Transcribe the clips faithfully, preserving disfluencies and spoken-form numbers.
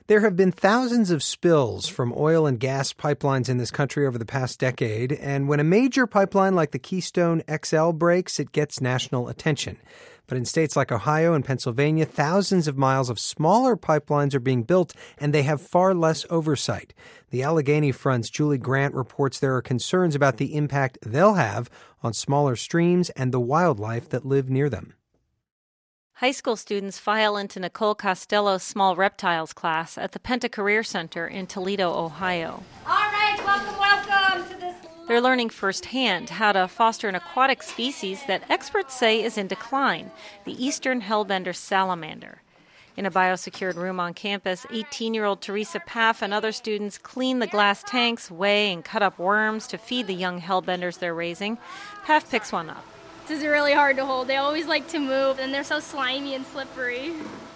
There have been thousands of spills from oil and gas pipelines in this country over the past decade, and when a major pipeline like the Keystone X L breaks, it gets national attention. But in states like Ohio and Pennsylvania, thousands of miles of smaller pipelines are being built, and they have far less oversight. The Allegheny Front's Julie Grant reports there are concerns about the impact they'll have on smaller streams and the wildlife that live near them. High school students file into Nicole Costello's Small Reptiles class at the Penta Career Center in Toledo, Ohio. All right, welcome, welcome to this. They're learning firsthand how to foster an aquatic species that experts say is in decline, the eastern hellbender salamander. In a biosecured room on campus, eighteen-year-old Teresa Paff and other students clean the glass tanks, weigh and cut up worms to feed the young hellbenders they're raising. Paff picks one up. This is really hard to hold. They always like to move, and they're so slimy and slippery.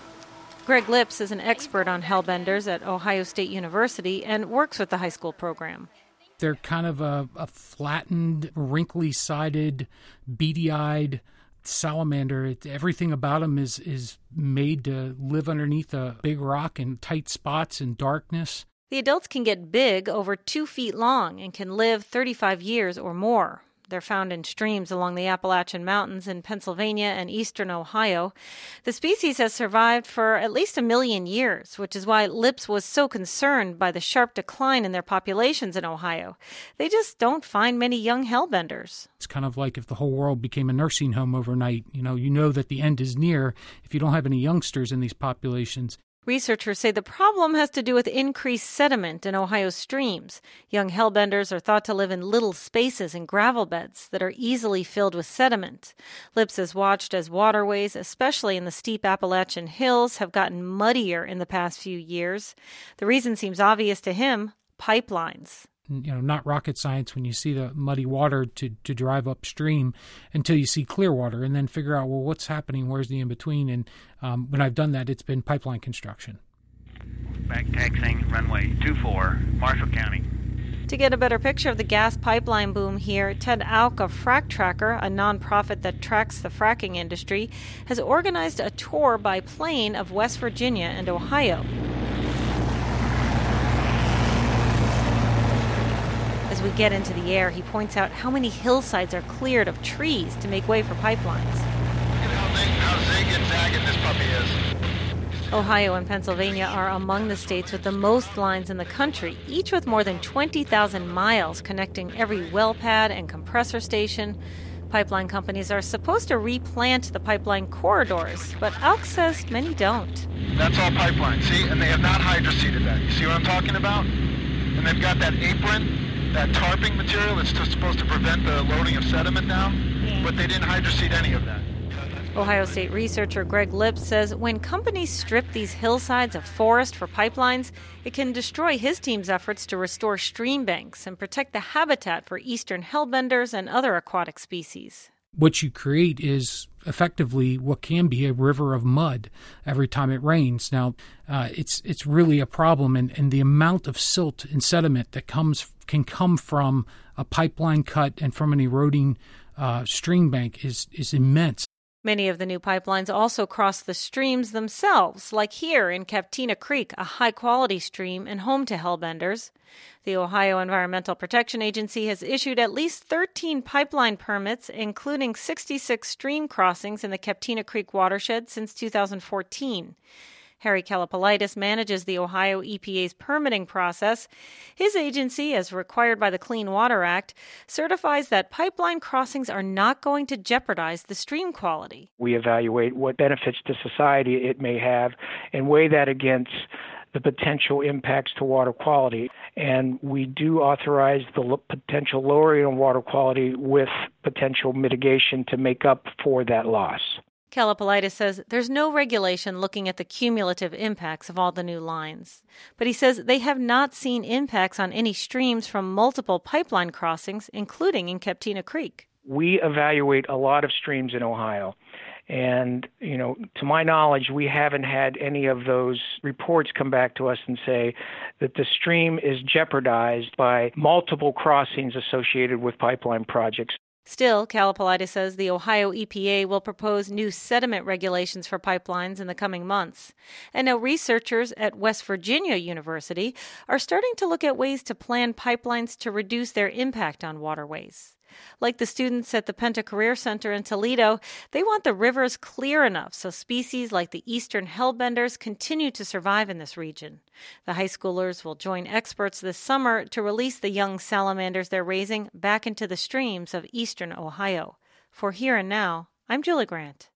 Greg Lips is an expert on hellbenders at Ohio State University and works with the high school program. They're kind of a, a flattened, wrinkly-sided, beady-eyed salamander. It, everything about them is, is made to live underneath a big rock in tight spots and darkness. The adults can get big, over two feet long, and can live thirty-five years or more. They're found in streams along the Appalachian Mountains in Pennsylvania and eastern Ohio. The species has survived for at least a million years, which is why Lips was so concerned by the sharp decline in their populations in Ohio. They just don't find many young hellbenders. It's kind of like if the whole world became a nursing home overnight. You know, you know that the end is near if you don't have any youngsters in these populations. Researchers say the problem has to do with increased sediment in Ohio's streams. Young hellbenders are thought to live in little spaces and gravel beds that are easily filled with sediment. Lips has watched as waterways, especially in the steep Appalachian hills, have gotten muddier in the past few years. The reason seems obvious to him: pipelines. You know, not rocket science when you see the muddy water to, to drive upstream until you see clear water and then figure out, well, what's happening? Where's the in-between? And um, when I've done that, it's been pipeline construction. Back taxiing runway two four, Marshall County. To get a better picture of the gas pipeline boom here, Ted Auk of Frac Tracker, a nonprofit that tracks the fracking industry, has organized a tour by plane of West Virginia and Ohio. As we get into the air, he points out how many hillsides are cleared of trees to make way for pipelines. How zig and zagging this puppy is. Ohio and Pennsylvania are among the states with the most lines in the country, each with more than twenty thousand miles connecting every well pad and compressor station. Pipeline companies are supposed to replant the pipeline corridors, but Auk says many don't. That's all pipeline, see? And they have not hydroseeded that. You see what I'm talking about? And they've got that apron, that tarping material that's just supposed to prevent the loading of sediment down, but they didn't hydroseed any of that. Ohio State researcher Greg Lips says when companies strip these hillsides of forest for pipelines, it can destroy his team's efforts to restore stream banks and protect the habitat for eastern hellbenders and other aquatic species. What you create is effectively what can be a river of mud every time it rains. Now, uh, it's it's really a problem, and, and the amount of silt and sediment that comes can come from a pipeline cut and from an eroding uh, stream bank is is immense. Many of the new pipelines also cross the streams themselves, like here in Captina Creek, a high-quality stream and home to hellbenders. The Ohio Environmental Protection Agency has issued at least thirteen pipeline permits, including sixty-six stream crossings in the Captina Creek watershed since two thousand fourteen. Harry Kalopelitis manages the Ohio E P A's permitting process. His agency, as required by the Clean Water Act, certifies that pipeline crossings are not going to jeopardize the stream quality. We evaluate what benefits to society it may have and weigh that against the potential impacts to water quality. And we do authorize the l- potential lowering of water quality with potential mitigation to make up for that loss. Kalopelitis says there's no regulation looking at the cumulative impacts of all the new lines. But he says they have not seen impacts on any streams from multiple pipeline crossings, including in Captina Creek. We evaluate a lot of streams in Ohio. And, you know, to my knowledge, we haven't had any of those reports come back to us and say that the stream is jeopardized by multiple crossings associated with pipeline projects. Still, Kalopelitis says the Ohio E P A will propose new sediment regulations for pipelines in the coming months. And now researchers at West Virginia University are starting to look at ways to plan pipelines to reduce their impact on waterways. Like the students at the Penta Career Center in Toledo, they want the rivers clear enough so species like the eastern hellbenders continue to survive in this region. The high schoolers will join experts this summer to release the young salamanders they're raising back into the streams of eastern Ohio. For Here and Now, I'm Julie Grant.